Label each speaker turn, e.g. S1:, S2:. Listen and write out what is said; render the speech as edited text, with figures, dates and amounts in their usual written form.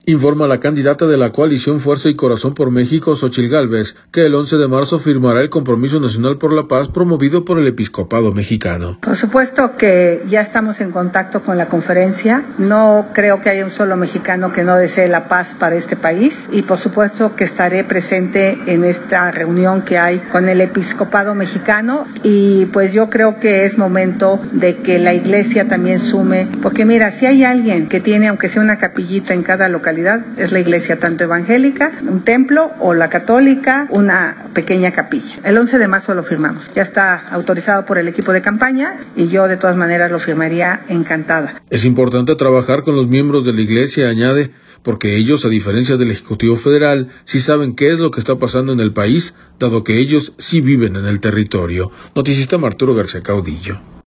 S1: Informa la candidata de la coalición Fuerza y Corazón por México, Xóchitl Gálvez, que el 11 de marzo firmará el Compromiso Nacional por la Paz promovido por el Episcopado Mexicano.
S2: Por supuesto que ya estamos en contacto con la conferencia. No creo que haya un solo mexicano que no desee la paz para este país y por supuesto que estaré presente en esta reunión que hay con el Episcopado Mexicano y pues yo creo que es momento de que la Iglesia también sume, porque mira, si hay alguien que tiene aunque sea una capillita en cada localidad, es la iglesia tanto evangélica, un templo, o la católica, una pequeña capilla. El 11 de marzo lo firmamos. Ya está autorizado por el equipo de campaña y yo de todas maneras lo firmaría encantada.
S1: Es importante trabajar con los miembros de la iglesia, añade, porque ellos, a diferencia del Ejecutivo Federal, sí saben qué es lo que está pasando en el país, dado que ellos sí viven en el territorio. Noticista Arturo García Caudillo.